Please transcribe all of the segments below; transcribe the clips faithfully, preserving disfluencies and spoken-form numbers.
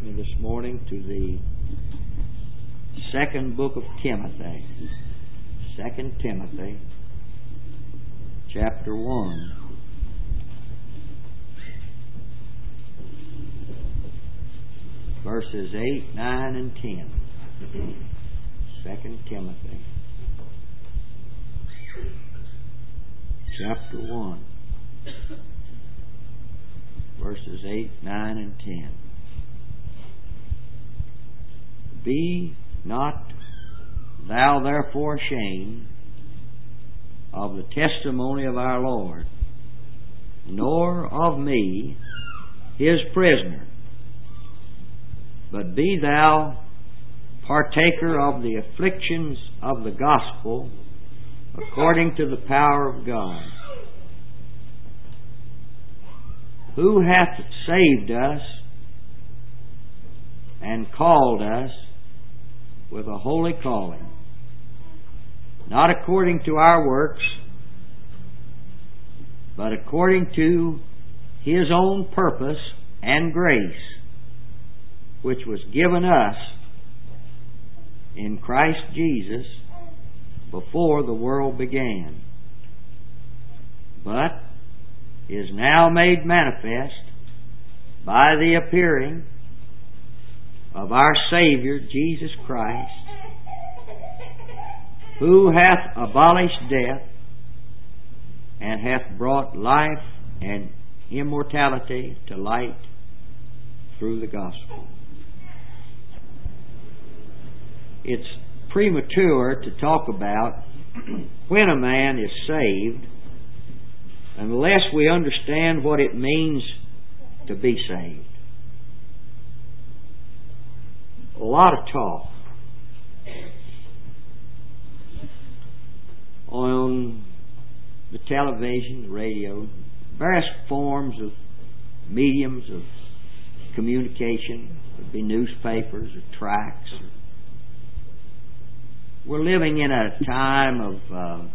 me this morning to the second book of Timothy. Second Timothy, chapter one. Verses eight, nine, and ten. Second Timothy, chapter one. Verses eight, nine, and ten. Be not thou therefore ashamed of the testimony of our Lord, nor of me, his prisoner, but be thou partaker of the afflictions of the gospel according to the power of God, who hath saved us and called us with a holy calling, not according to our works, but according to His own purpose and grace, which was given us in Christ Jesus before the world began, but is now made manifest by the appearing of our Savior Jesus Christ, who hath abolished death and hath brought life and immortality to light through the gospel. It's premature to talk about when a man is saved unless we understand what it means to be saved. A lot of talk on the television, the radio, various forms of mediums of communication. It would be newspapers or tracts. We're living in a time of uh,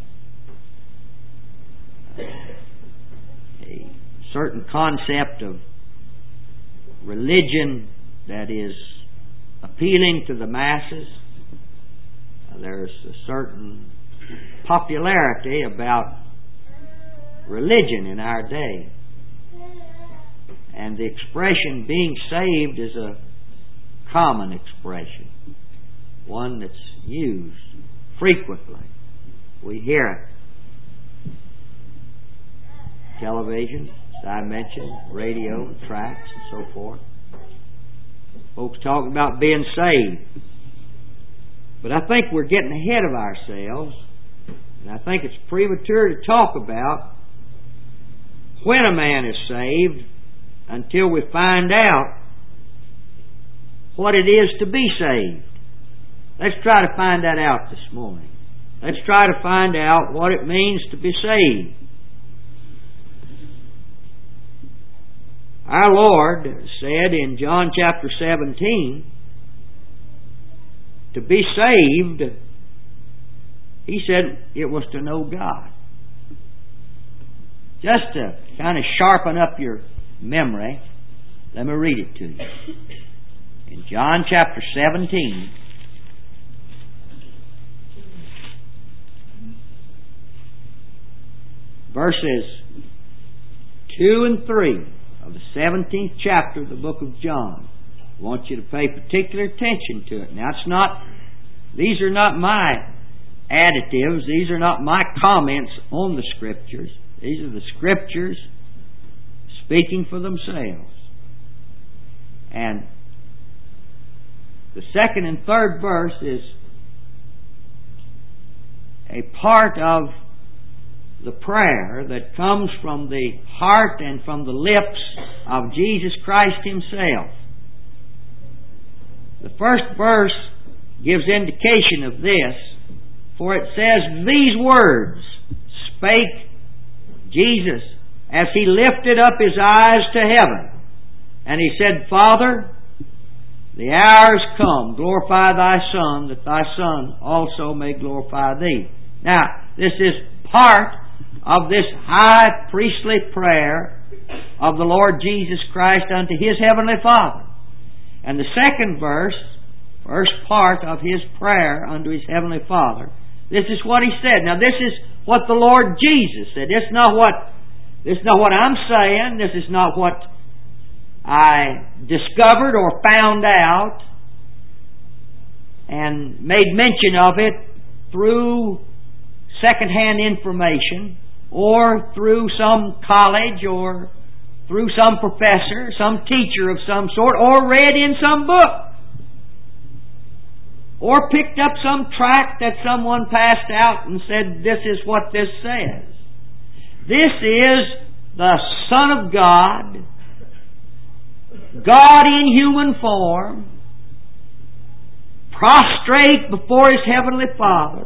a certain concept of religion that is appealing to the masses. Uh, there's a certain popularity about religion in our day. And the expression being saved is a common expression, one that's used frequently. We hear it. Television, as I mentioned, radio, tracts, and so forth. Folks talk about being saved. But I think we're getting ahead of ourselves, and I think it's premature to talk about when a man is saved until we find out what it is to be saved. Let's try to find that out this morning. Let's try to find out what it means to be saved. Our Lord said in John chapter seventeen, to be saved, He said it was to know God. Just to kind of sharpen up your memory, let me read it to you. In John chapter seventeen, verses two and three of the seventeenth chapter of the book of John. I want you to pay particular attention to it. Now, it's not, these are not my additives. These are not my comments on the Scriptures. These are the Scriptures speaking for themselves. And the second and third verse is a part of the prayer that comes from the heart and from the lips of Jesus Christ Himself. The first verse gives indication of this, for it says, these words spake Jesus as He lifted up His eyes to heaven. And He said, Father, the hour is come, glorify Thy Son, that Thy Son also may glorify Thee. Now, this is part of this high priestly prayer of the Lord Jesus Christ unto His Heavenly Father. And the second verse, first part of his prayer unto his heavenly Father, this is what he said. Now this is what the Lord Jesus said. This is not what, this is not what I'm saying. This is not what I discovered or found out and made mention of it through second-hand information or through some college or through some professor, some teacher of some sort, or read in some book, or picked up some tract that someone passed out and said, this is what this says. This is the Son of God, God in human form, prostrate before His Heavenly Father.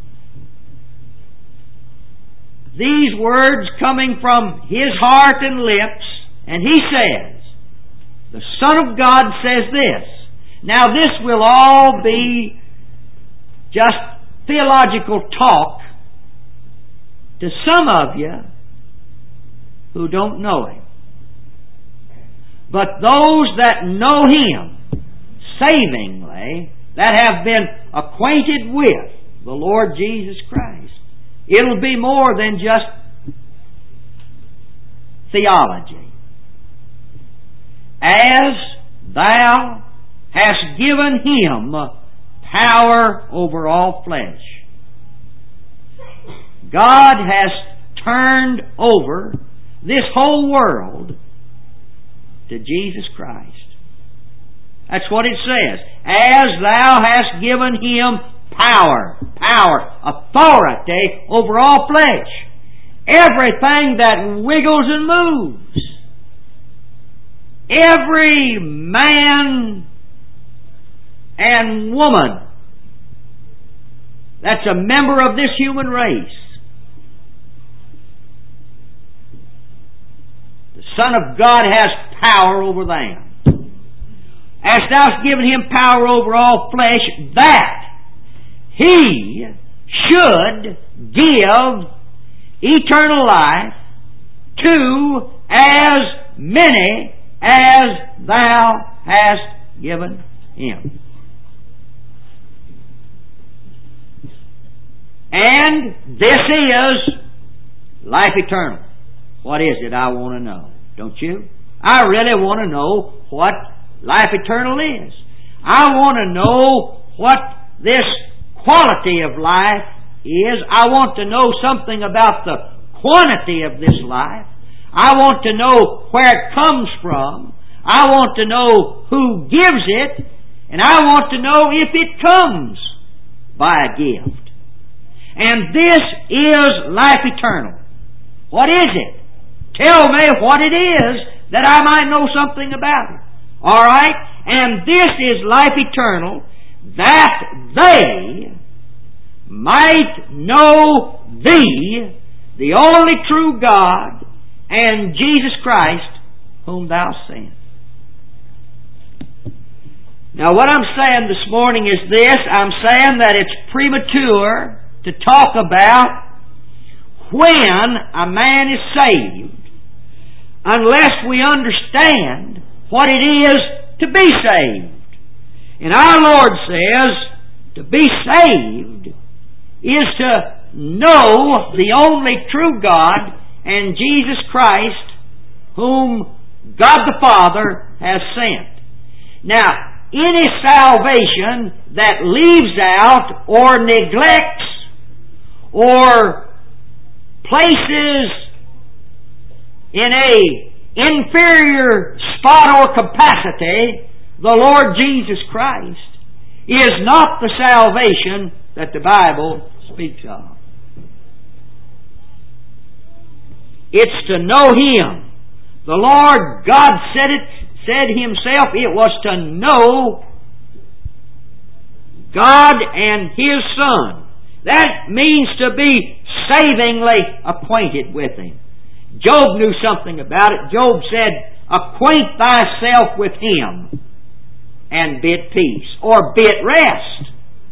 These words coming from His heart and lips, and He says, the Son of God says this. Now this will all be just theological talk to some of you who don't know Him. But those that know Him savingly, that have been acquainted with the Lord Jesus Christ, it'll be more than just theology. As thou hast given Him power over all flesh. God has turned over this whole world to Jesus Christ. That's what it says. As thou hast given Him power, power, authority over all flesh. Everything that wiggles and moves. Every man and woman that's a member of this human race. The Son of God has power over them. As thou hast given Him power over all flesh, that He should give eternal life to as many as thou hast given Him. And this is life eternal. What is it I want to know? Don't you? I really want to know what life eternal is. I want to know what this quality of life is. I want to know something about the quantity of this life. I want to know where it comes from. I want to know who gives it. And I want to know if it comes by a gift. And this is life eternal. What is it? Tell me what it is that I might know something about it. All right? And this is life eternal, that they might know Thee, the only true God, and Jesus Christ, whom Thou sent. Now what I'm saying this morning is this. I'm saying that it's premature to talk about when a man is saved unless we understand what it is to be saved. And our Lord says to be saved is to know the only true God and Jesus Christ whom God the Father has sent. Now, any salvation that leaves out or neglects or places in a inferior spot or capacity the Lord Jesus Christ is not the salvation that the Bible speaks of. It's to know Him. The Lord God said it, said Himself, it was to know God and His Son. That means to be savingly acquainted with Him. Job knew something about it. Job said, acquaint thyself with Him and be at peace, or be at rest.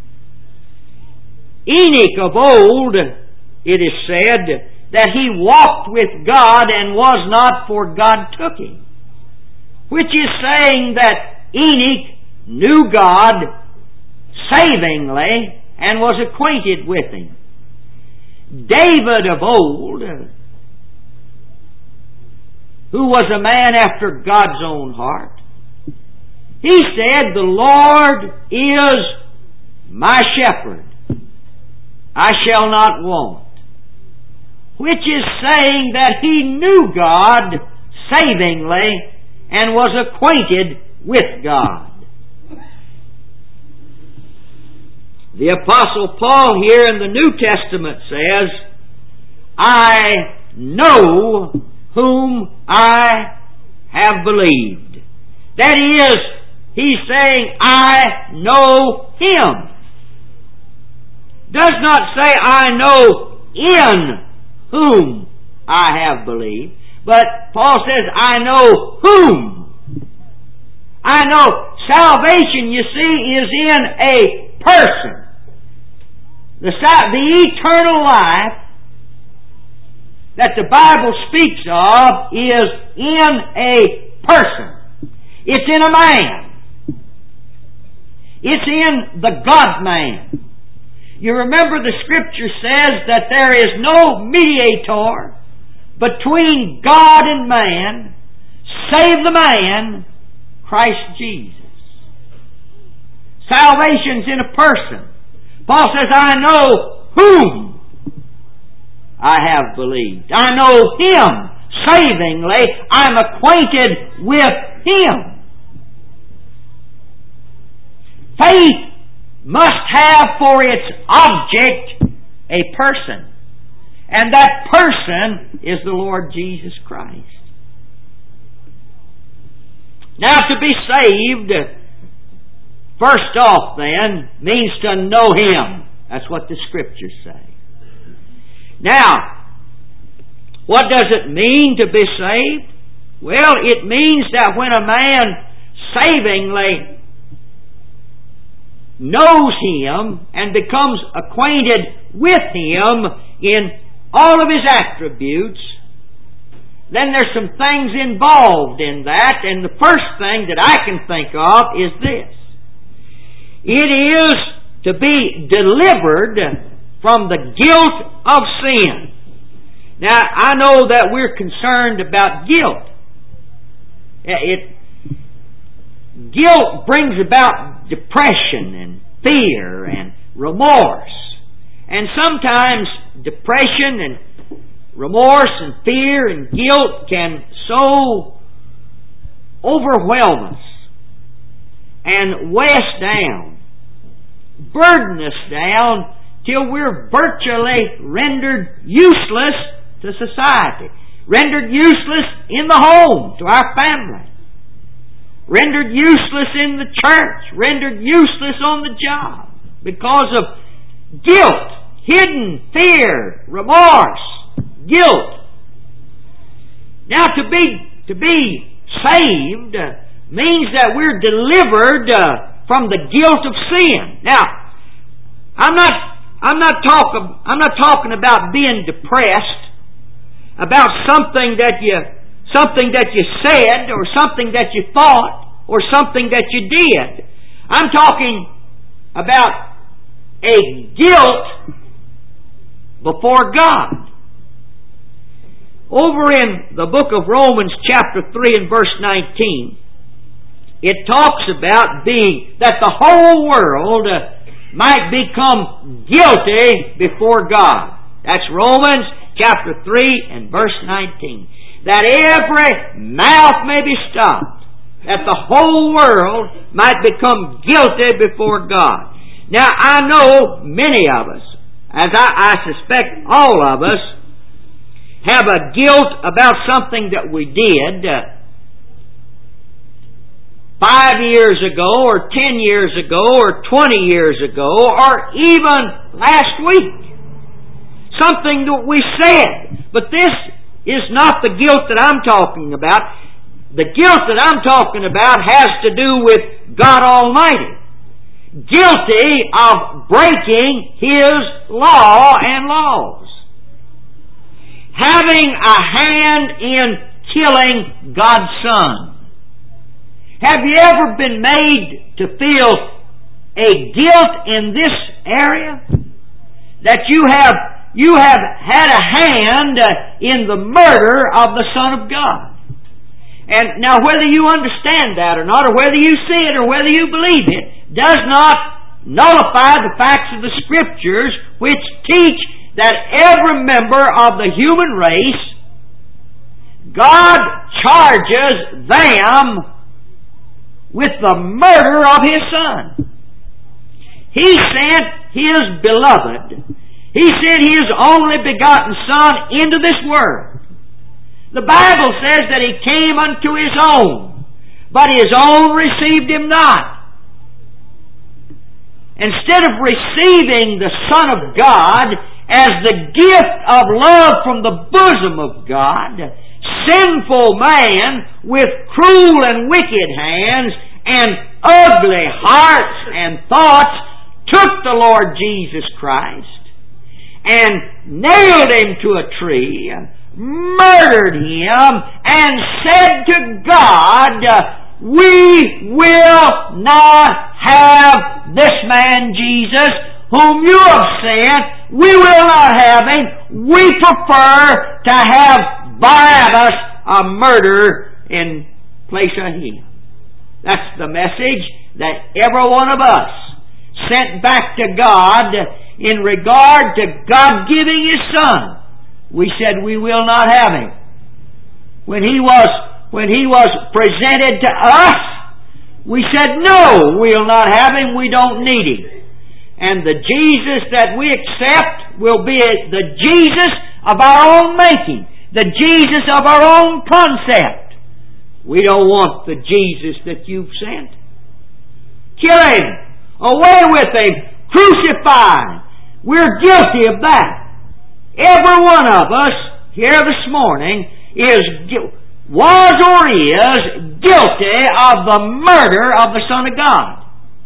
Enoch of old, it is said, that he walked with God and was not, for God took him. Which is saying that Enoch knew God savingly and was acquainted with Him. David of old, who was a man after God's own heart, he said, "The Lord is my shepherd, I shall not want," which is saying that he knew God savingly and was acquainted with God. The Apostle Paul here in the New Testament says, "I know whom I have believed." That is, he's saying, I know Him. Does not say, I know in whom I have believed. But Paul says, I know whom. I know salvation, you see, is in a person. The, the eternal life that the Bible speaks of is in a person. It's in a man. It's in the God-man. You remember the Scripture says that there is no mediator between God and man save the man, Christ Jesus. Salvation's in a person. Paul says, I know whom I have believed. I know Him savingly. I'm acquainted with Him. Faith must have for its object a person. And that person is the Lord Jesus Christ. Now, to be saved, first off then, means to know Him. That's what the Scriptures say. Now, what does it mean to be saved? Well, it means that when a man savingly knows Him and becomes acquainted with Him in all of His attributes, then there's some things involved in that, and the first thing that I can think of is this. It is to be delivered from the guilt of sin. Now, I know that we're concerned about guilt. It, guilt brings about depression and fear and remorse. And sometimes depression and remorse and fear and guilt can so overwhelm us and weigh us down, burden us down, till we're virtually rendered useless to society, rendered useless in the home, to our family, rendered useless in the church, rendered useless on the job because of guilt, hidden fear, remorse, guilt. Now, to be to be saved means that we're delivered uh, from the guilt of sin. Now, I'm not I'm not talking I'm not talking about being depressed about something that you something that you said or something that you thought or something that you did. I'm talking about a guilt before God. Over in the book of Romans chapter three and verse nineteen, it talks about being that the whole world might become guilty before God. That's Romans chapter three and verse nineteen. That every mouth may be stopped, that the whole world might become guilty before God. Now, I know many of us, as I, I suspect all of us, have a guilt about something that we did uh, five years ago, or ten years ago, or twenty years ago, or even last week. Something that we said. But this is not the guilt that I'm talking about. The guilt that I'm talking about has to do with God Almighty. Guilty of breaking His law and laws. Having a hand in killing God's Son. Have you ever been made to feel a guilt in this area? That you have you have had a hand in the murder of the Son of God. And now whether you understand that or not, or whether you see it or whether you believe it, does not nullify the facts of the Scriptures, which teach that every member of the human race, God charges them with the murder of His Son. He sent His beloved, He sent His only begotten Son into this world. The Bible says that He came unto His own, but His own received Him not. Instead of receiving the Son of God as the gift of love from the bosom of God, sinful man with cruel and wicked hands and ugly hearts and thoughts took the Lord Jesus Christ and nailed Him to a tree, murdered Him, and said to God, "We will not have this man Jesus whom you have sent. We will not have Him. We prefer to have Barabbas, a murderer, in place of Him." That's the message that every one of us sent back to God in regard to God giving His Son. We said we will not have Him. When He was, when He was presented to us, we said, "No, we'll not have Him. We don't need Him." And the Jesus that we accept will be the Jesus of our own making, the Jesus of our own concept. We don't want the Jesus that you've sent. Kill Him. Away with Him. Crucify Him. We're guilty of that. Every one of us here this morning is was or is guilty of the murder of the Son of God.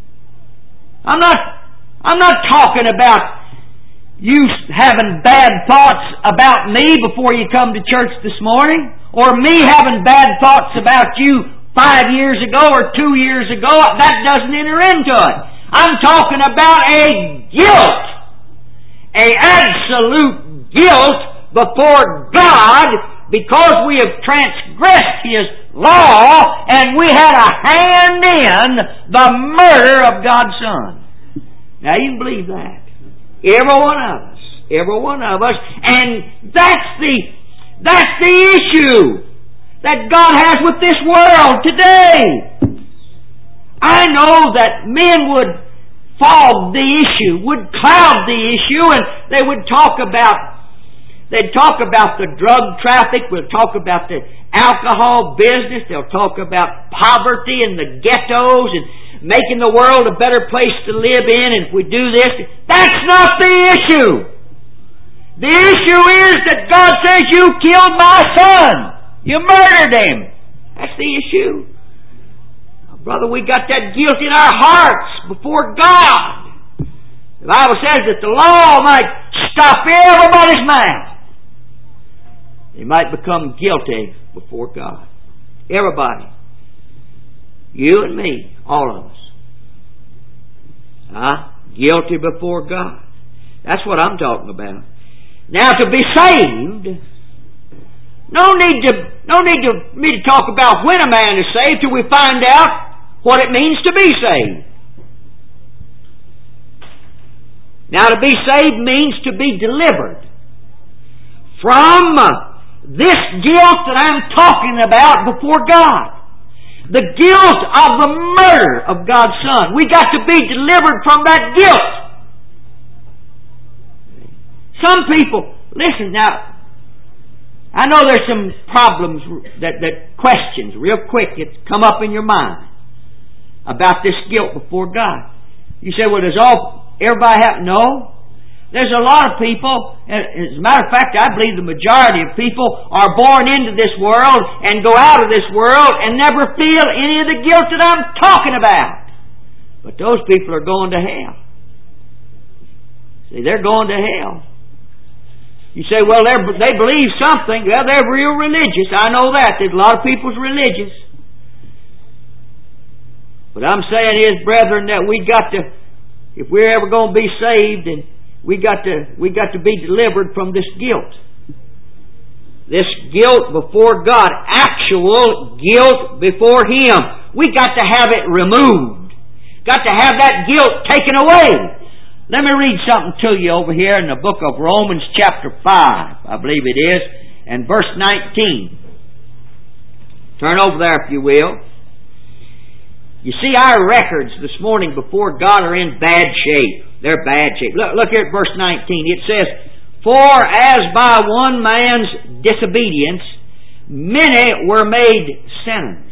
I'm not I'm not talking about you having bad thoughts about me before you come to church this morning, or me having bad thoughts about you five years ago or two years ago. That doesn't enter into it. I'm talking about a guilt, a absolute guilt before God, because we have transgressed His law and we had a hand in the murder of God's Son. Now you can believe that. Every one of us. Every one of us. And that's the, that's the issue that God has with this world today. I know that men would fog the issue, would cloud the issue, and they would talk about They'd talk about the drug traffic. We'll talk about the alcohol business. They'll talk about poverty and the ghettos and making the world a better place to live in. And if we do this, that's not the issue. The issue is that God says, "You killed my Son. You murdered Him." That's the issue. Now, brother, we got that guilt in our hearts before God. The Bible says that the law might stop everybody's mouth. They might become guilty before God. Everybody. You and me. All of us. Huh? Guilty before God. That's what I'm talking about. Now, to be saved, no need to no need to me to talk about when a man is saved till we find out what it means to be saved. Now, to be saved means to be delivered from this guilt that I'm talking about before God. The guilt of the murder of God's Son. We got to be delivered from that guilt. Some people, listen now, I know there's some problems, that, that questions, real quick, that come up in your mind about this guilt before God. You say, well, does all, everybody have, no. There's a lot of people, as a matter of fact, I believe the majority of people are born into this world and go out of this world and never feel any of the guilt that I'm talking about. But those people are going to hell. See, they're going to hell. You say, well, they believe something. Well, they're real religious. I know that. There's a lot of people's religious. What I'm saying is, brethren, that we got to, if we're ever going to be saved, and we got to, we got to be delivered from this guilt. This guilt before God, actual guilt before Him. We got to have it removed. Got to have that guilt taken away. Let me read something to you over here in the book of Romans chapter five, I believe it is, and verse nineteen. Turn over there if you will. You see, our records this morning before God are in bad shape. They're bad shape. Look, look here at verse nineteen. It says, "For as by one man's disobedience many were made sinners,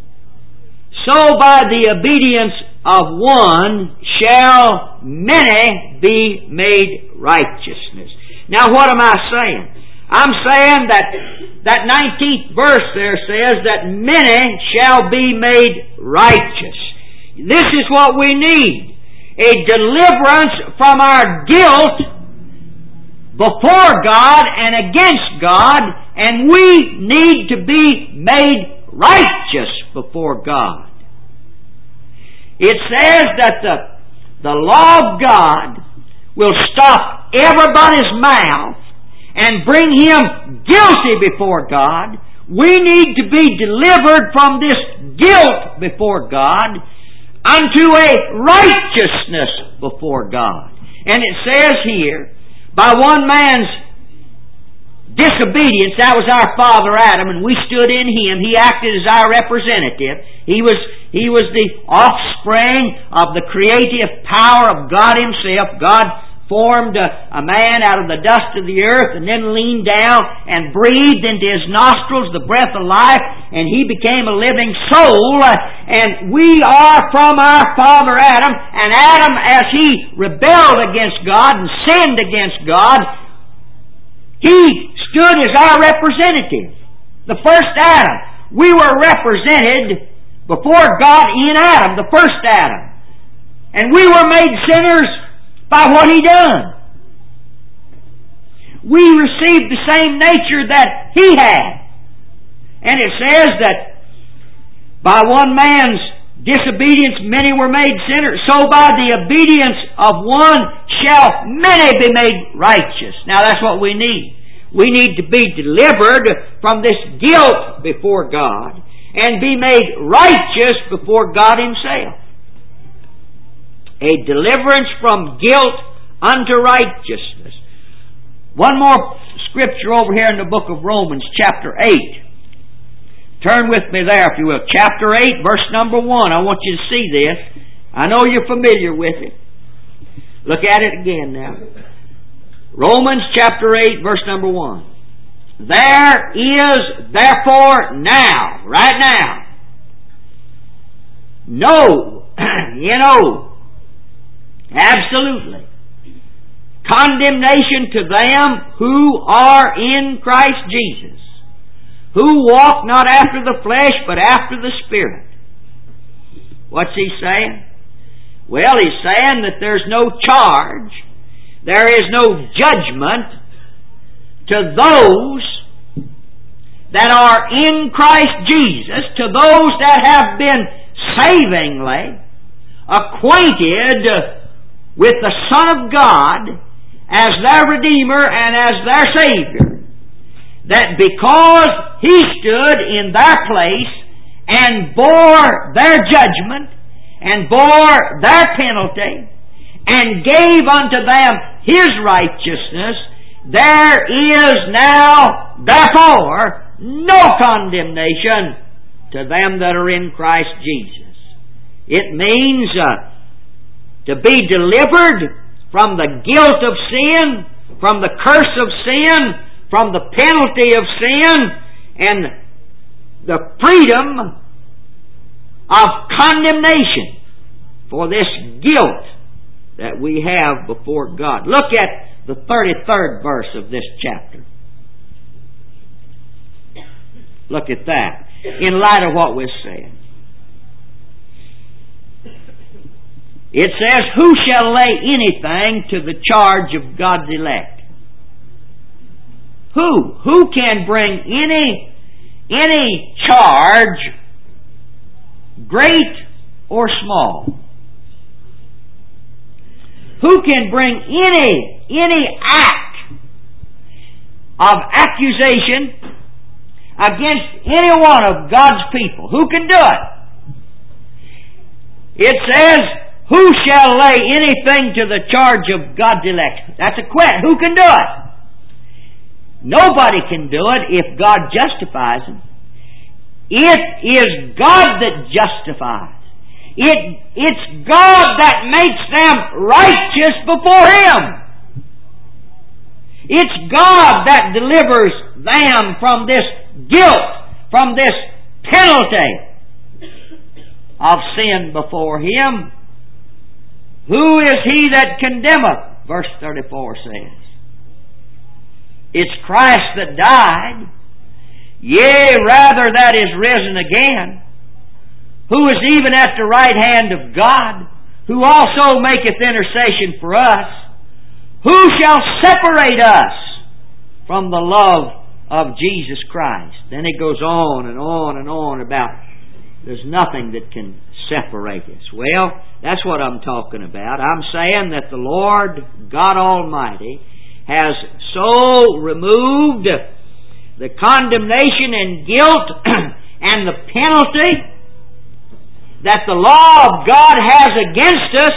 so by the obedience of one shall many be made righteousness." Now what am I saying? I'm saying that that nineteenth verse there says that many shall be made righteous. This is what we need. A deliverance from our guilt before God and against God, and we need to be made righteous before God. It says that the, the law of God will stop everybody's mouth and bring him guilty before God. We need to be delivered from this guilt before God unto a righteousness before God. And it says here, by one man's disobedience, that was our father Adam, and we stood in him. He acted as our representative. He was, he was the offspring of the creative power of God Himself. God formed a, a man out of the dust of the earth and then leaned down and breathed into his nostrils the breath of life, and he became a living soul. And we are from our father Adam, and Adam, as he rebelled against God and sinned against God, he stood as our representative. The first Adam. We were represented before God in Adam, the first Adam. And we were made sinners by what He done. We received the same nature that He had. And it says that by one man's disobedience many were made sinners, so by the obedience of one shall many be made righteous. Now that's what we need. We need to be delivered from this guilt before God and be made righteous before God Himself. A deliverance from guilt unto righteousness. One more scripture over here in the book of Romans, chapter eight. Turn with me there, if you will. Chapter eight, verse number one. I want you to see this. I know you're familiar with it. Look at it again now. Romans chapter eight, verse number one. There is therefore now, right now, no, you know, absolutely, condemnation to them who are in Christ Jesus, who walk not after the flesh, but after the Spirit. What's he saying? Well, he's saying that there's no charge, there is no judgment to those that are in Christ Jesus, to those that have been savingly acquainted with the Son of God as their Redeemer and as their Savior, that because He stood in their place and bore their judgment and bore their penalty and gave unto them His righteousness, there is now, therefore, no condemnation to them that are in Christ Jesus. It means uh, to be delivered from the guilt of sin, from the curse of sin, from the penalty of sin, and the freedom of condemnation for this guilt that we have before God. Look at the thirty-third verse of this chapter. Look at that. In light of what we're saying. It says, who shall lay anything to the charge of God's elect? Who? Who can bring any, any charge, great or small. Who can bring any, any act of accusation against any one of God's people? Who can do it? It says, who shall lay anything to the charge of God's elect? That's a question. Who can do it? Nobody can do it if God justifies them. It is God that justifies. It, it's God that makes them righteous before Him. It's God that delivers them from this guilt, from this penalty of sin before Him. Who is he that condemneth? Verse thirty-four says. It's Christ that died, yea, rather that is risen again, who is even at the right hand of God, who also maketh intercession for us. Who shall separate us from the love of Jesus Christ? Then it goes on and on and on about there's nothing that can separate us. Well, that's what I'm talking about. I'm saying that the Lord God Almighty has so removed the condemnation and guilt and the penalty that the law of God has against us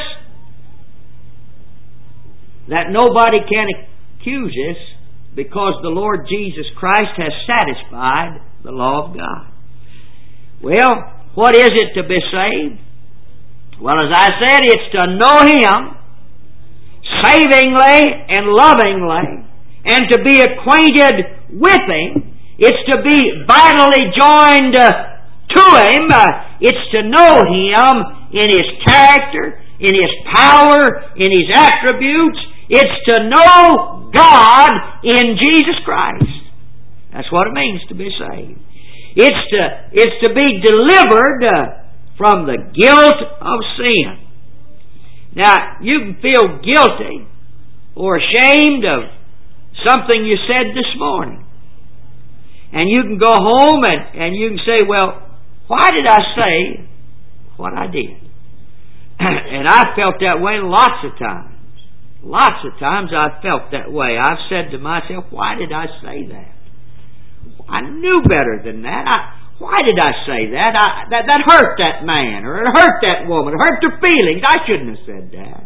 that nobody can accuse us, because the Lord Jesus Christ has satisfied the law of God. Well, what is it to be saved? Well, as I said, it's to know Him savingly and lovingly, and to be acquainted with Him. It's to be vitally joined uh, to Him. Uh, it's to know Him in His character, in His power, in His attributes. It's to know God in Jesus Christ. That's what it means to be saved. It's to, it's to be delivered uh, from the guilt of sin. Now, you can feel guilty or ashamed of something you said this morning. And you can go home and, and you can say, well, why did I say what I did? And I felt that way lots of times. Lots of times I've felt that way. I've said to myself, why did I say that? I knew better than that. I, why did I say that? I, that? That hurt that man, or it hurt that woman, it hurt their feelings. I shouldn't have said that.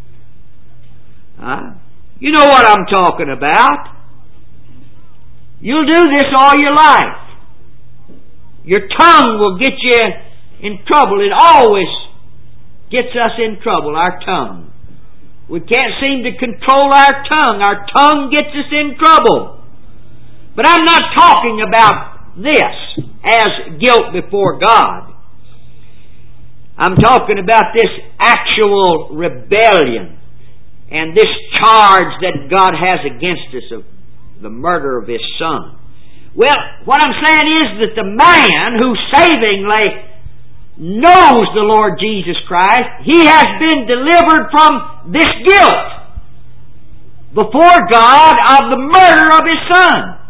Huh? You know what I'm talking about. You'll do this all your life. Your tongue will get you in trouble. It always gets us in trouble, our tongue. We can't seem to control our tongue. Our tongue gets us in trouble. But I'm not talking about this as guilt before God. I'm talking about this actual rebellion and this charge that God has against us of the murder of His Son. Well, what I'm saying is that the man who savingly knows the Lord Jesus Christ, he has been delivered from this guilt before God of the murder of His Son.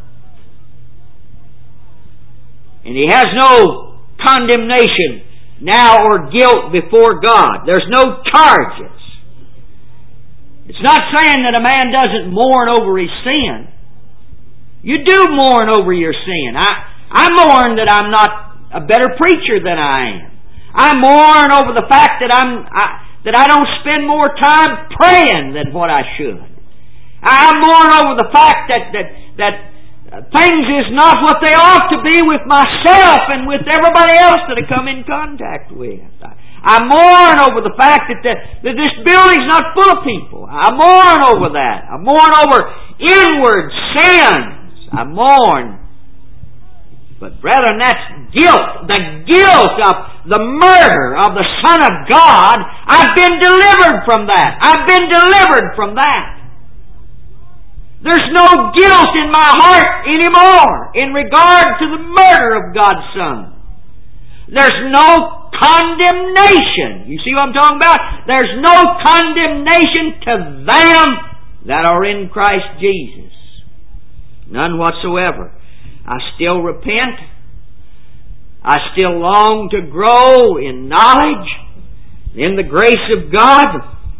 And he has no condemnation now or guilt before God. There's no charges. It's not saying that a man doesn't mourn over his sin. You do mourn over your sin. I, I mourn that I'm not a better preacher than I am. I mourn over the fact that I'm I, that I don't spend more time praying than what I should. I mourn over the fact that that that things is not what they ought to be with myself and with everybody else that I come in contact with. I, I mourn over the fact that, the, that this building's not full of people. I mourn over that. I mourn over inward sins. I mourn. But brethren, that's guilt. The guilt of the murder of the Son of God. I've been delivered from that. I've been delivered from that. There's no guilt in my heart anymore in regard to the murder of God's Son. There's no condemnation. You see what I'm talking about? There's no condemnation to them that are in Christ Jesus. None whatsoever. I still repent. I still long to grow in knowledge, in the grace of God.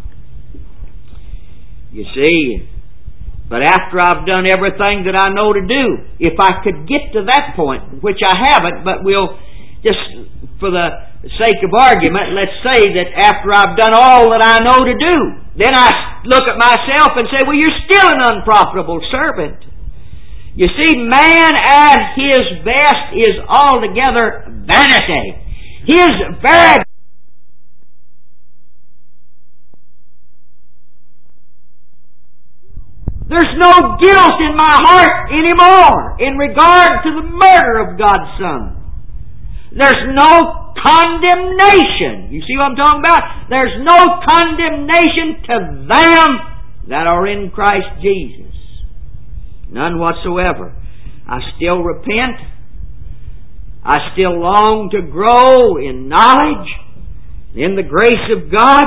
You see, but after I've done everything that I know to do, if I could get to that point, which I haven't, but we'll just, for the sake of argument, let's say that after I've done all that I know to do, then I look at myself and say, well, you're still an unprofitable servant. You see, man at his best is altogether vanity. His very There's no guilt in my heart anymore in regard to the murder of God's Son. There's no condemnation. You see what I'm talking about? There's no condemnation to them that are in Christ Jesus. None whatsoever. I still repent. I still long to grow in knowledge, in the grace of God.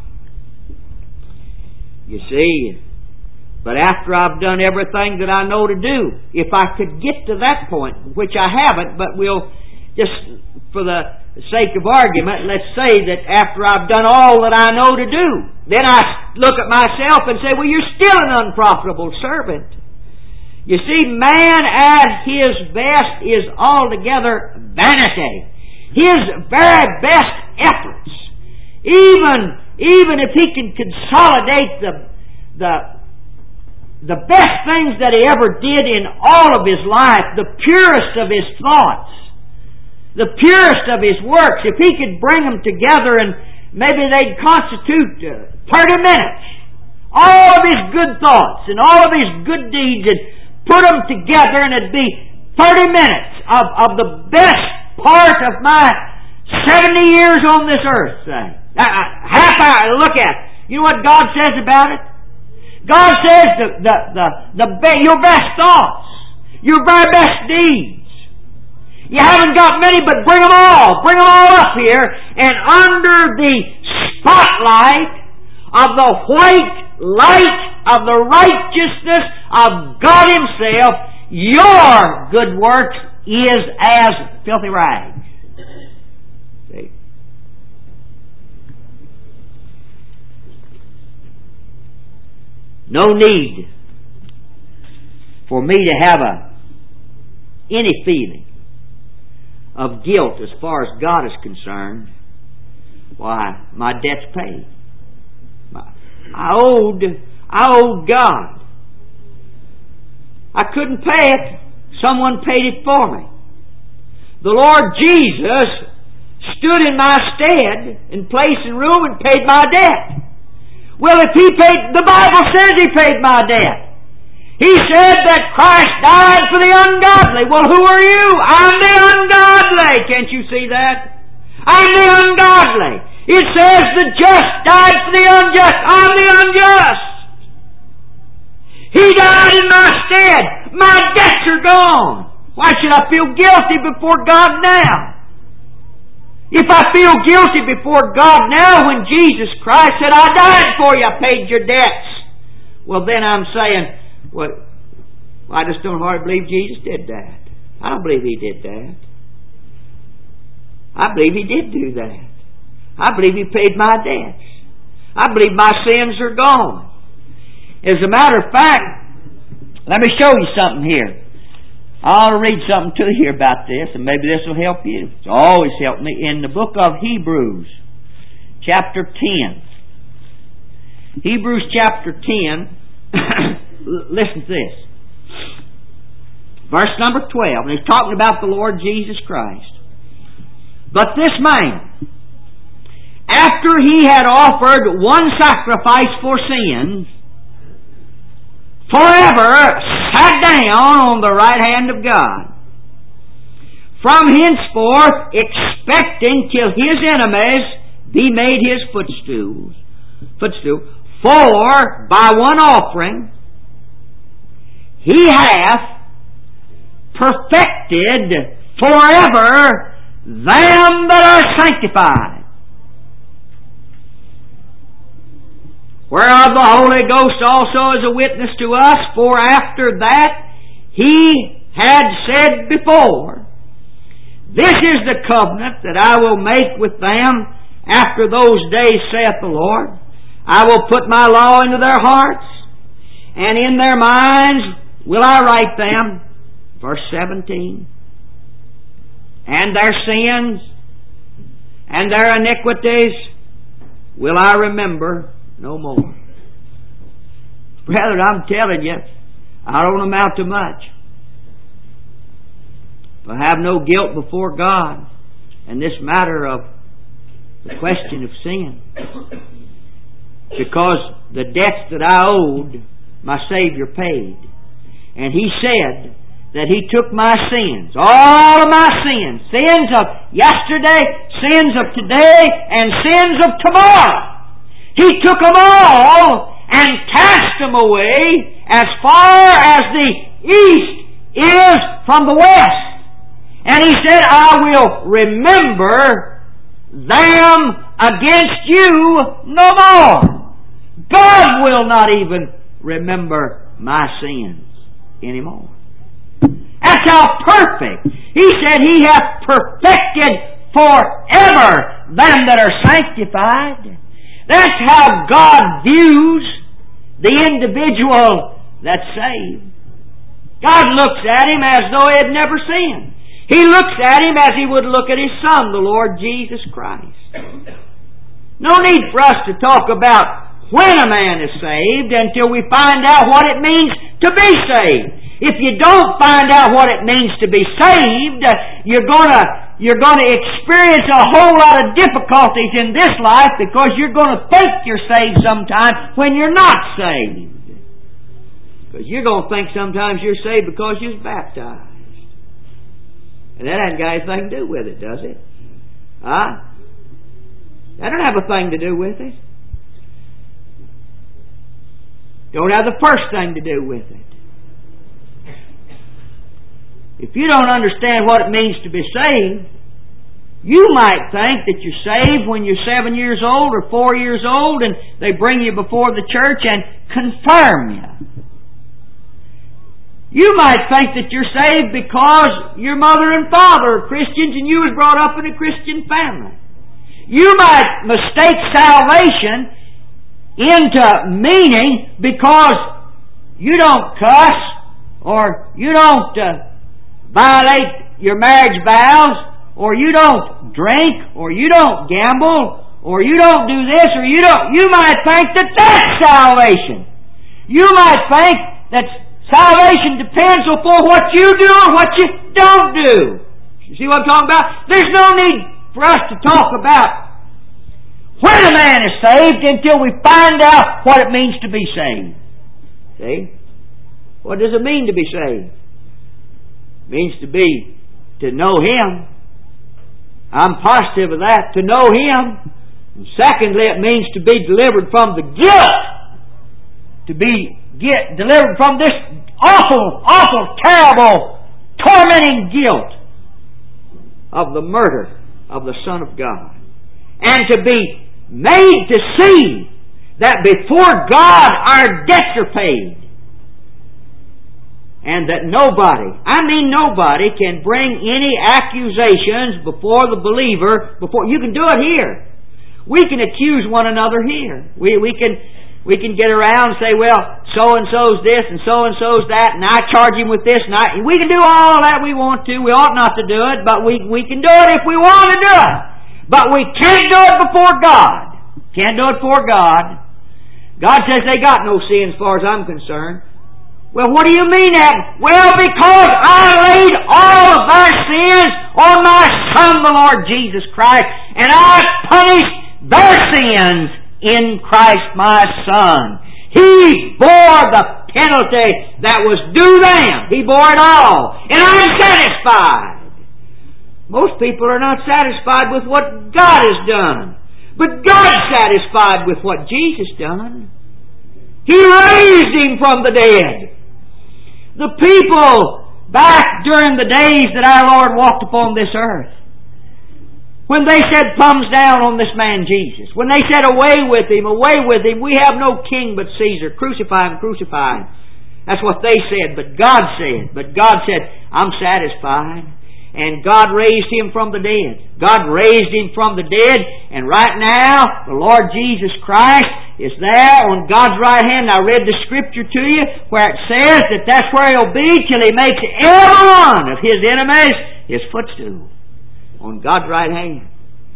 You see, but after I've done everything that I know to do, if I could get to that point, which I haven't, but we'll just, for the sake of argument, let's say that after I've done all that I know to do, then I look at myself and say, well, you're still an unprofitable servant. You see, man at his best is altogether vanity. His very best efforts, even, even if he can consolidate the, the, the best things that he ever did in all of his life, the purest of his thoughts, the purest of his works, if he could bring them together and maybe they'd constitute uh, thirty minutes, all of his good thoughts and all of his good deeds, and put them together, and it'd be thirty minutes of, of the best part of my seventy years on this earth, say. Uh, half hour, look at it. You know what God says about it? God says the, the, the, the, your best thoughts, your very best deeds. You haven't got many, but bring them all. Bring them all up here, and under the spotlight of the white light of the righteousness of God Himself, your good works is as filthy rags. See? No need for me to have a any feeling of guilt as far as God is concerned. Why, my debt's paid. My, I owed, I owed God. I couldn't pay it. Someone paid it for me. The Lord Jesus stood in my stead in place and room and paid my debt. Well, if He paid, the Bible says He paid my debt. He said that Christ died for the ungodly. Well, who are you? I'm the ungodly. Can't you see that? I'm the ungodly. It says the just died for the unjust. I'm the unjust. He died in my stead. My debts are gone. Why should I feel guilty before God now? If I feel guilty before God now when Jesus Christ said, I died for you, I paid your debts, well, then I'm saying, well, I just don't hardly believe Jesus did that. I don't believe He did that. I believe He did do that. I believe He paid my debts. I believe my sins are gone. As a matter of fact, let me show you something here. I want to read something to you about this, and maybe this will help you. It's always helped me. In the book of Hebrews, chapter ten. Hebrews chapter ten. Listen to this. Verse number twelve. And he's talking about the Lord Jesus Christ. But this man, after He had offered one sacrifice for sins, forever sat down on the right hand of God, from henceforth expecting till His enemies be made His footstools. Footstool. For by one offering He hath perfected forever them that are sanctified. Whereof the Holy Ghost also is a witness to us, for after that He had said before, This is the covenant that I will make with them after those days, saith the Lord. I will put my law into their hearts, and in their minds will I write them. Verse seventeen. And their sins and their iniquities will I remember no more. Brethren, I'm telling you, I don't amount to much. I have no guilt before God in this matter of the question of sin. Because the debts that I owed, my Savior paid. And He said that He took my sins, all of my sins, sins of yesterday, sins of today, and sins of tomorrow. He took them all and cast them away as far as the east is from the west. And He said, I will remember them against you no more. God will not even remember my sins anymore. That's how perfect. He said He hath perfected forever them that are sanctified. That's how God views the individual that's saved. God looks at him as though he had never sinned. He looks at him as He would look at His Son, the Lord Jesus Christ. No need for us to talk about when a man is saved until we find out what it means to be saved. If you don't find out what it means to be saved, you're gonna, you're gonna experience a whole lot of difficulties in this life because you're gonna think you're saved sometime when you're not saved. Because you're gonna think sometimes you're saved because you're baptized. And that hasn't got anything to do with it, does it? Huh? That don't have a thing to do with it. Don't have the first thing to do with it. If you don't understand what it means to be saved, you might think that you're saved when you're seven years old or four years old and they bring you before the church and confirm you. You might think that you're saved because your mother and father are Christians and you was brought up in a Christian family. You might mistake salvation into meaning because you don't cuss or you don't uh, violate your marriage vows or you don't drink or you don't gamble or you don't do this or you don't. You might think that that's salvation. You might think that salvation depends upon what you do or what you don't do. You see what I'm talking about? There's no need for us to talk about when a man is saved until we find out what it means to be saved. See? What does it mean to be saved? It means to be, to know Him. I'm positive of that, to know Him. And secondly, it means to be delivered from the guilt. To be get delivered from this awful, awful, terrible, tormenting guilt of the murder of the Son of God. And to be made to see that before God our debts are paid. And that nobody, I mean nobody, can bring any accusations before the believer. Before you can do it here. We can accuse one another here. We we can we can get around and say, well, so and so's this and so and so's that, and I charge him with this, and I, we can do all that we want to. We ought not to do it, but we we can do it if we want to do it. But we can't do it before God. Can't do it before God. God says they got no sin as far as I'm concerned. Well, what do you mean that? Well, because I laid all of their sins on my Son, the Lord Jesus Christ, and I punished their sins in Christ my Son. He bore the penalty that was due them. He bore it all. And I'm satisfied. Most people are not satisfied with what God has done. But God's satisfied with what Jesus done. He raised Him from the dead. The people back during the days that our Lord walked upon this earth, when they said, thumbs down on this man Jesus, when they said, away with Him, away with Him, we have no king but Caesar, crucify Him, crucify Him. That's what they said, but God said, but God said, I'm satisfied. and God raised Him from the dead. God raised Him from the dead, and right now, the Lord Jesus Christ is there on God's right hand. I read the Scripture to you where it says that that's where He'll be till He makes every one of His enemies His footstool. On God's right hand.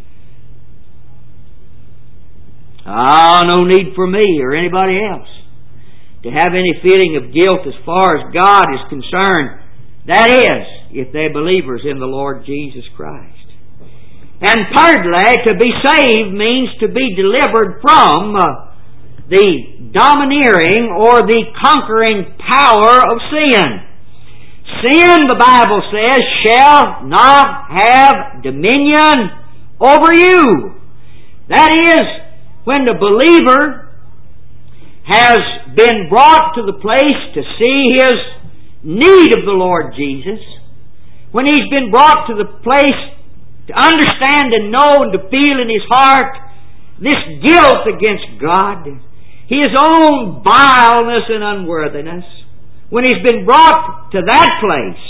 Ah, no need for me or anybody else to have any feeling of guilt as far as God is concerned. That is, if they're believers in the Lord Jesus Christ. And thirdly, to be saved means to be delivered from uh, the domineering or the conquering power of sin. Sin, the Bible says, shall not have dominion over you. That is, when the believer has been brought to the place to see his need of the Lord Jesus, when he's been brought to the place to understand and know and to feel in his heart this guilt against God, his own vileness and unworthiness, when he's been brought to that place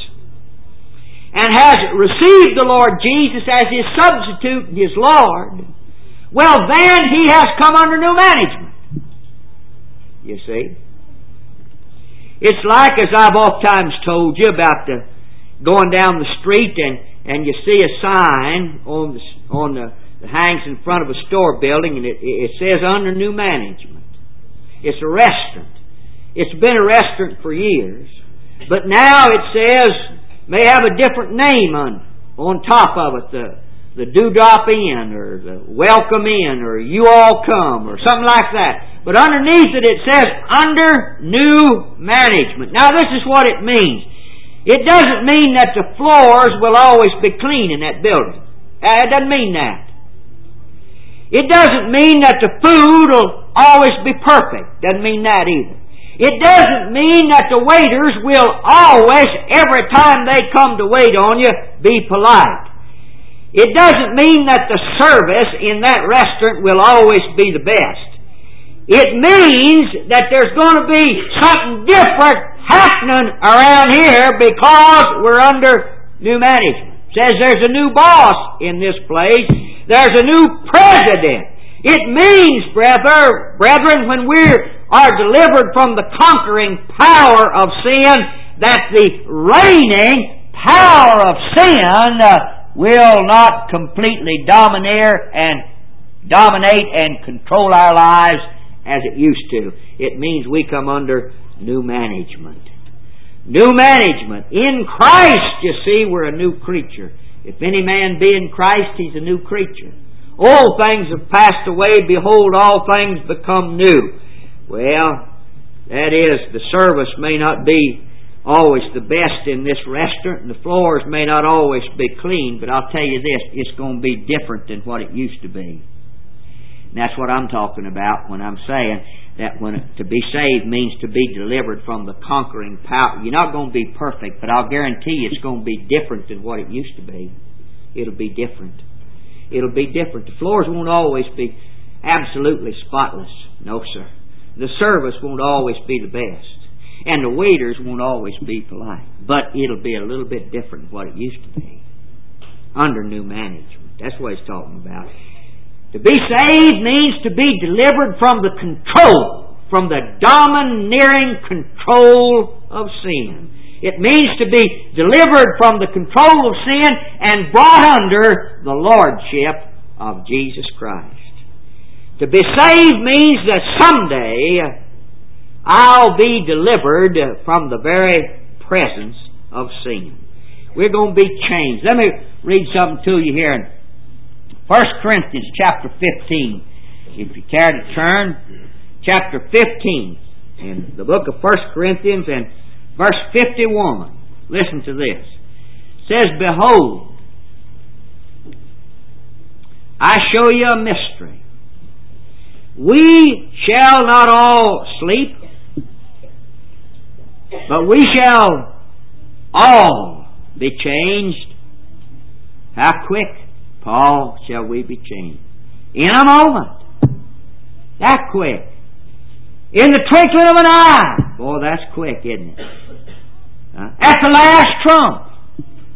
and has received the Lord Jesus as his substitute and his Lord, well, then he has come under new management. You see? It's like, as I've oft times told you, about the going down the street and, and you see a sign on the, on the that hangs in front of a store building, and it, it says under new management. It's a restaurant. It's been a restaurant for years, but now it says, may have a different name on on top of it, the the Dewdrop Inn, or the Welcome Inn, or You All Come, or something like that. But underneath it, it says, under new management. Now, this is what it means. It doesn't mean that the floors will always be clean in that building. It doesn't mean that. It doesn't mean that the food will always be perfect. Doesn't mean that either. It doesn't mean that the waiters will always, every time they come to wait on you, be polite. It doesn't mean that the service in that restaurant will always be the best. It means that there's going to be something different happening around here because we're under new management. It says there's a new boss in this place. There's a new president. It means, brother, brethren, when we are delivered from the conquering power of sin, that the reigning power of sin uh, will not completely domineer and dominate and control our lives as it used to. It means we come under new management. New management. In Christ, you see, we're a new creature. If any man be in Christ, he's a new creature. Old things have passed away. Behold, all things become new. Well, that is, the service may not be always the best in this restaurant, and the floors may not always be clean, but I'll tell you this, it's going to be different than what it used to be. And that's what I'm talking about when I'm saying that when to be saved means to be delivered from the conquering power. You're not going to be perfect, but I'll guarantee you it's going to be different than what it used to be. It'll be different. It'll be different. The floors won't always be absolutely spotless. No, sir. The service won't always be the best. And the waiters won't always be polite. But it'll be a little bit different than what it used to be. Under new management. That's what he's talking about. To be saved means to be delivered from the control, from the domineering control of sin. It means to be delivered from the control of sin and brought under the lordship of Jesus Christ. To be saved means that someday I'll be delivered from the very presence of sin. We're going to be changed. Let me read something to you here in First Corinthians chapter fifteen. If you care to turn, chapter fifteen in the book of First Corinthians and verse fifty-one. Listen to this. It says, behold, I show you a mystery. We shall not all sleep, but we shall all be changed. How quick, Paul, shall we be changed? In a moment. That quick. In the twinkling of an eye. Boy, that's quick, isn't it? Uh, at the last trump.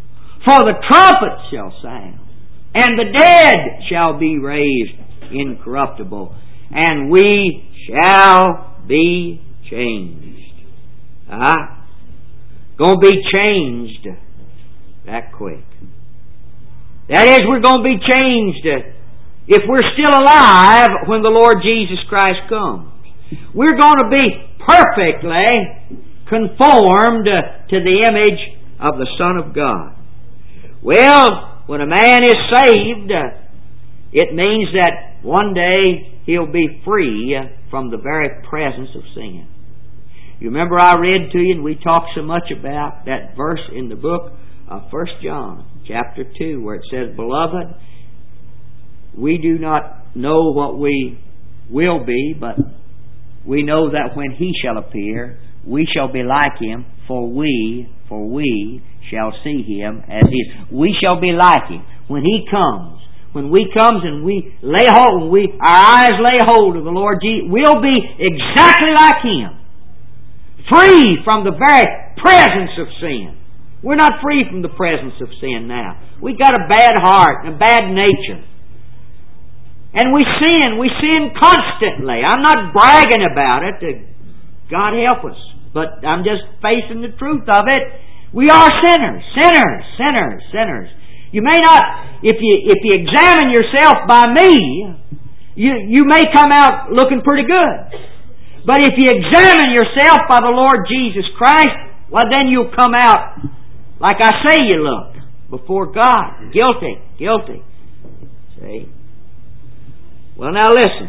For the trumpet shall sound, and the dead shall be raised incorruptible, and we shall be changed. Ah, gonna be changed that quick. That is, we're going to be changed if we're still alive when the Lord Jesus Christ comes. We're going to be perfectly conformed to the image of the Son of God. Well, when a man is saved, it means that one day he'll be free from the very presence of sin. You remember I read to you, and we talked so much about that verse in the book of First John, chapter two, where it says, Beloved, we do not know what we will be, but we know that when He shall appear, we shall be like Him, for we, for we shall see Him as He is. We shall be like Him. When He comes, when we comes and we lay hold, when we, our eyes lay hold of the Lord Jesus, we'll be exactly like Him. Free from the very presence of sin. We're not free from the presence of sin now. We've got a bad heart and a bad nature. And we sin. We sin constantly. I'm not bragging about it. God help us. But I'm just facing the truth of it. We are sinners. Sinners. Sinners. Sinners. You may not, if you if you examine yourself by me, you, you may come out looking pretty good. But if you examine yourself by the Lord Jesus Christ, well, then you'll come out like I say you look before God. Guilty. Guilty. See? Well, now listen.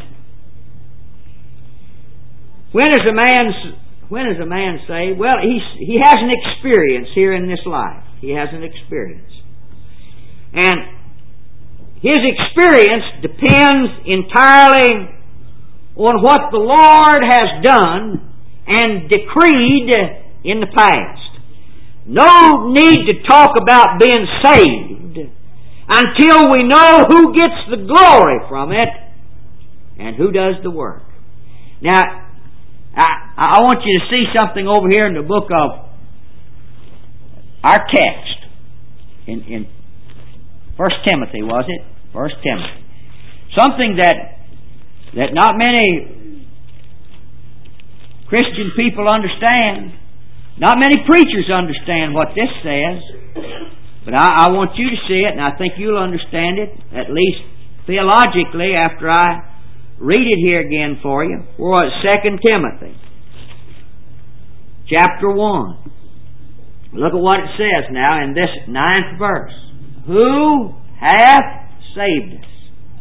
When is a man, when is a man saved? Well, he's, he has an experience here in this life. He has an experience. And his experience depends entirely on what the Lord has done and decreed in the past. No need to talk about being saved until we know who gets the glory from it and who does the work. Now, I, I want you to see something over here in the book of our text. In, in First Timothy, was it? First Timothy. Something that that not many Christian people understand. Not many preachers understand what this says. But I, I want you to see it, and I think you'll understand it, at least theologically, after I read it here again for you. We're at Second Timothy, chapter one. Look at what it says now in this ninth verse. Who hath saved us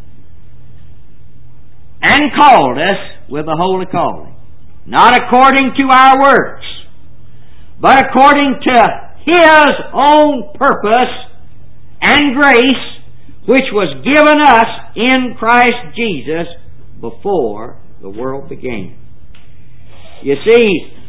and called us with a holy calling, not according to our works, but according to His own purpose and grace, which was given us in Christ Jesus before the world began. You see,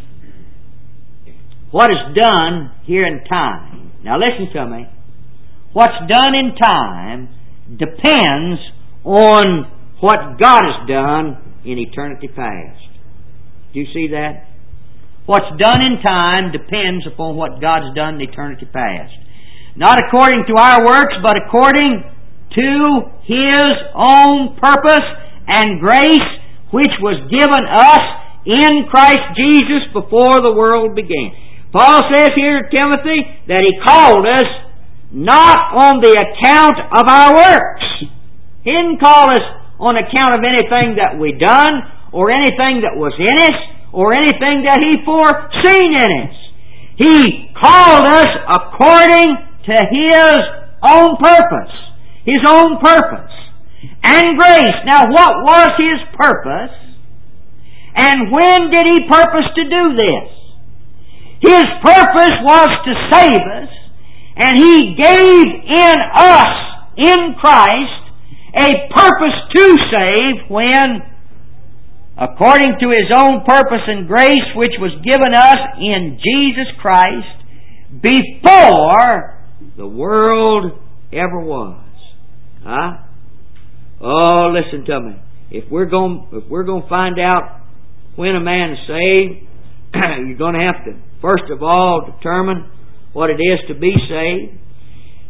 what is done here in time, now listen to me, what's done in time depends on what God has done in eternity past. Do you see that? What's done in time depends upon what God's done in eternity past. Not according to our works, but according to His own purpose and grace, which was given us in Christ Jesus before the world began. Paul says here to Timothy that he called us not on the account of our works. He didn't call us on account of anything that we done or anything that was in us or anything that He foreseen in us. He called us according to His own purpose. His own purpose and grace. Now, what was His purpose? And when did He purpose to do this? His purpose was to save us, and He gave in us, in Christ, a purpose to save when, according to His own purpose and grace which was given us in Jesus Christ before the world ever was. Huh? Oh, listen to me. If we're going, if we're going to find out when a man is saved, you're going to have to, first of all, determine what it is to be saved.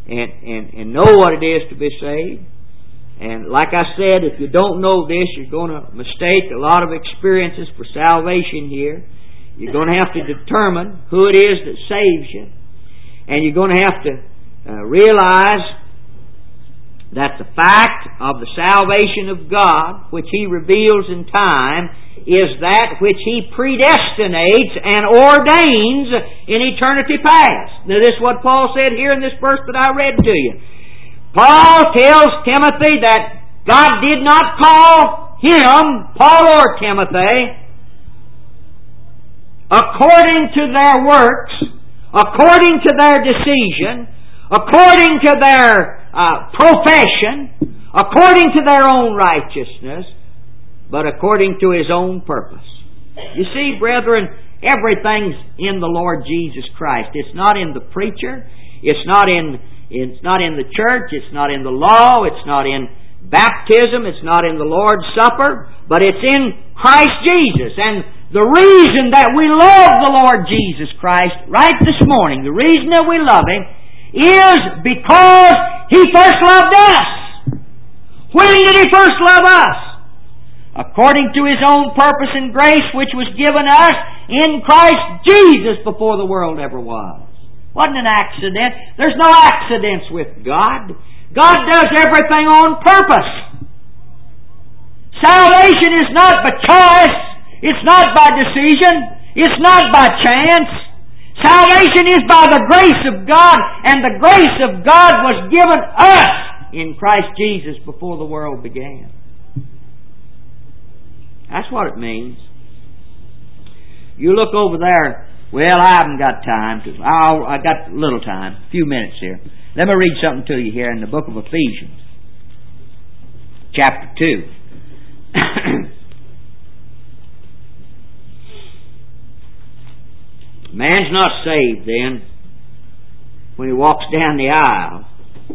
and, and, and know what it is to be saved. And like I said, if you don't know this, you're going to mistake a lot of experiences for salvation here. You're going to have to determine who it is that saves you. And you're going to have to uh, realize that the fact of the salvation of God, which He reveals in time, is that which He predestinates and ordains in eternity past. Now, this is what Paul said here in this verse that I read to you. Paul tells Timothy that God did not call him, Paul or Timothy, according to their works, according to their decision, according to their uh, profession, according to their own righteousness, but according to His own purpose. You see, brethren, everything's in the Lord Jesus Christ. It's not in the preacher. It's not in It's not in the church, it's not in the law, it's not in baptism, it's not in the Lord's Supper, but it's in Christ Jesus. And the reason that we love the Lord Jesus Christ right this morning, the reason that we love Him, is because He first loved us. When did He first love us? According to His own purpose and grace which was given us in Christ Jesus before the world ever was. Wasn't an accident. There's no accidents with God. God does everything on purpose. Salvation is not by choice. It's not by decision. It's not by chance. Salvation is by the grace of God, and the grace of God was given us in Christ Jesus before the world began. That's what it means. You look over there. Well, I haven't got time to. I'll, I got a little time, a few minutes here. Let me read something to you here in the book of Ephesians, chapter two. Man's not saved then when he walks down the aisle.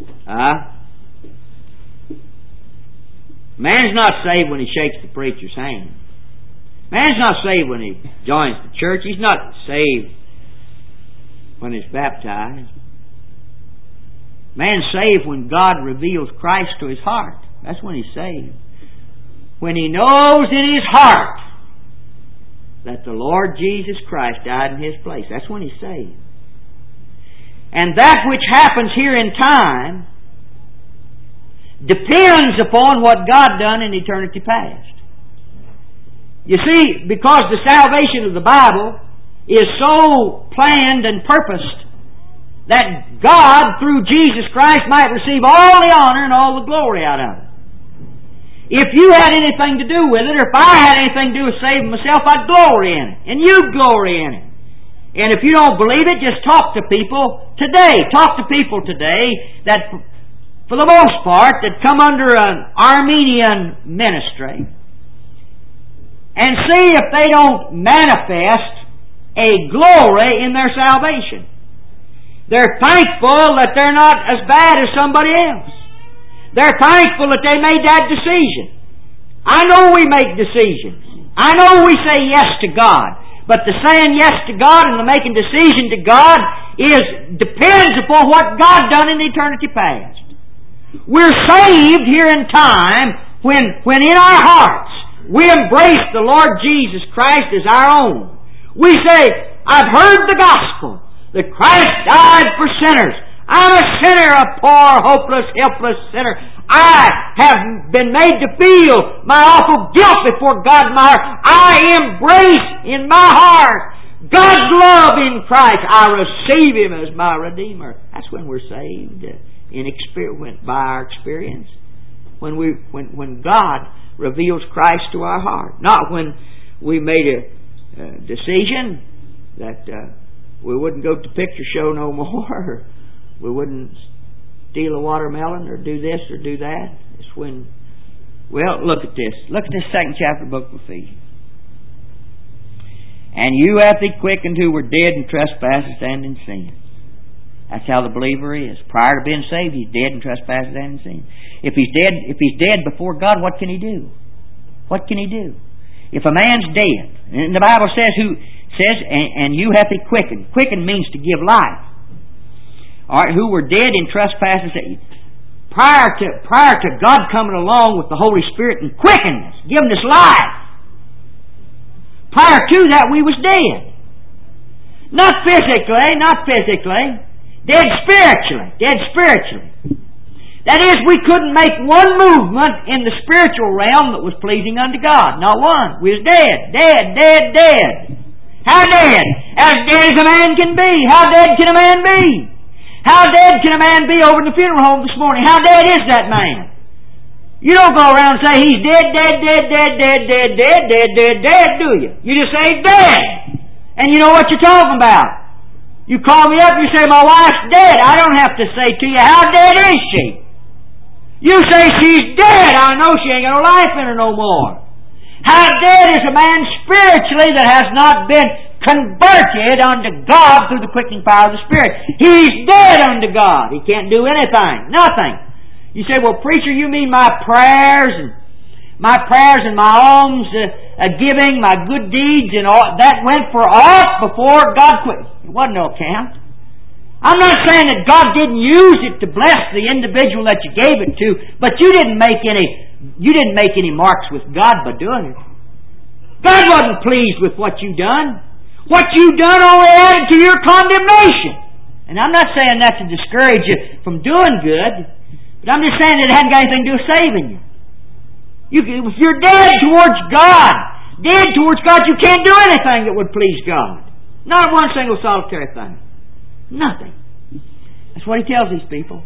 Huh? Man's not saved when he shakes the preacher's hand. Man's not saved when he joins the church. He's not saved when he's baptized. Man's saved when God reveals Christ to his heart. That's when he's saved. When he knows in his heart that the Lord Jesus Christ died in his place. That's when he's saved. And that which happens here in time depends upon what God done in eternity past. You see, because the salvation of the Bible is so planned and purposed that God, through Jesus Christ, might receive all the honor and all the glory out of it. If you had anything to do with it, or if I had anything to do with saving myself, I'd glory in it. And you'd glory in it. And if you don't believe it, just talk to people today. Talk to people today that, for the most part, that come under an Armenian ministry, and see if they don't manifest a glory in their salvation. They're thankful that they're not as bad as somebody else. They're thankful that they made that decision. I know we make decisions. I know we say yes to God. But the saying yes to God and the making decision to God is depends upon what God done in eternity past. We're saved here in time when, when in our hearts we embrace the Lord Jesus Christ as our own. We say, I've heard the gospel that Christ died for sinners. I'm a sinner, a poor, hopeless, helpless sinner. I have been made to feel my awful guilt before God in my heart. I embrace in my heart God's love in Christ. I receive Him as my Redeemer. That's when we're saved, in experience, by our experience. When we, when, when God reveals Christ to our heart. Not when we made a, a decision that uh, we wouldn't go to the picture show no more. We wouldn't steal a watermelon or do this or do that. It's when, well, look at this. Look at this second chapter of the book of Ephesians. And you hath He quickened who were dead in trespasses and in sin. That's how the believer is. Prior to being saved, he's dead in trespasses and in sin. If he's dead, if he's dead before God, what can he do? What can he do? If a man's dead, and the Bible says, "Who says, and, and you hath He quickened." Quicken means to give life. all right, who were dead in trespasses, prior to prior to God coming along with the Holy Spirit and quickening us, giving us life. Prior to that, we was dead. Not physically, not physically. Dead spiritually. Dead spiritually. That is, we couldn't make one movement in the spiritual realm that was pleasing unto God. Not one. We was dead. Dead, dead, dead. How dead? As dead as a man can be. How dead can a man be? How dead can a man be over in the funeral home this morning? How dead is that man? You don't go around and say he's dead, dead, dead, dead, dead, dead, dead, dead, dead, dead, do you? You just say dead. And you know what you're talking about. You call me up and you say, my wife's dead. I don't have to say to you, how dead is she? You say she's dead. I know she ain't got no life in her no more. How dead is a man spiritually that has not been converted unto God through the quickening power of the Spirit? He's dead unto God. He can't do anything. Nothing. You say, well, preacher, you mean my prayers and my prayers and my alms uh, uh, giving, my good deeds, and all that went for aught before God quit? It wasn't no account. I'm not saying that God didn't use it to bless the individual that you gave it to, but you didn't make any you didn't make any marks with God by doing it. God wasn't pleased with what you done. What you done only added to your condemnation. And I'm not saying that to discourage you from doing good, but I'm just saying that it hadn't got anything to do with saving you. You, if you're dead towards God, dead towards God, you can't do anything that would please God. Not one single solitary thing. Nothing. That's what He tells these people.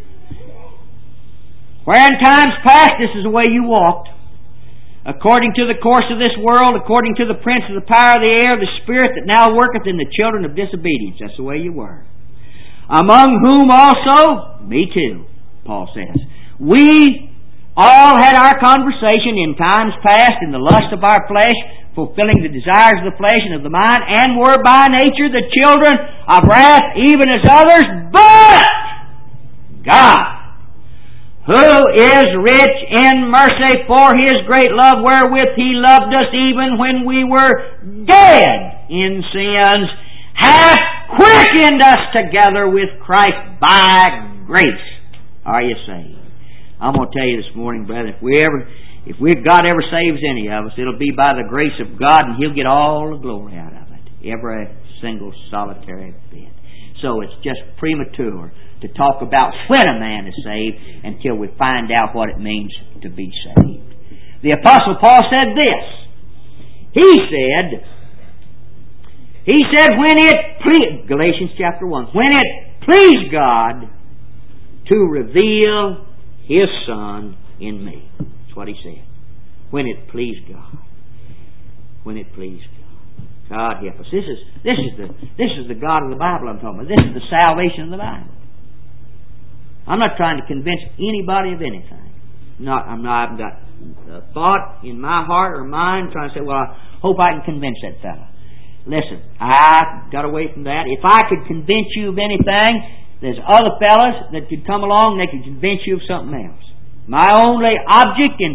Where in times past this is the way you walked, according to the course of this world, according to the prince of the power of the air, the spirit that now worketh in the children of disobedience. That's the way you were. Among whom also, me too, Paul says, we all had our conversation in times past in the lust of our flesh, fulfilling the desires of the flesh and of the mind, and were by nature the children of wrath, even as others. But God, who is rich in mercy, for His great love wherewith He loved us, even when we were dead in sins, hath quickened us together with Christ. By grace are you saved. I'm going to tell you this morning, brother, if we ever, if we God ever saves any of us, it'll be by the grace of God, and He'll get all the glory out of it. Every single solitary bit. So it's just premature to talk about when a man is saved until we find out what it means to be saved. The Apostle Paul said this. He said, he said, when it pleased, Galatians chapter one, when it pleased God to reveal His Son in me. That's what he said. When it pleased God. When it pleased God. God help us. This is this is the this is the God of the Bible I'm talking about. This is the salvation of the Bible. I'm not trying to convince anybody of anything. Not I'm not I haven't got a thought in my heart or mind trying to say, well, I hope I can convince that fellow. Listen, I got away from that. If I could convince you of anything, there's other fellas that could come along and they could convince you of something else. My only object in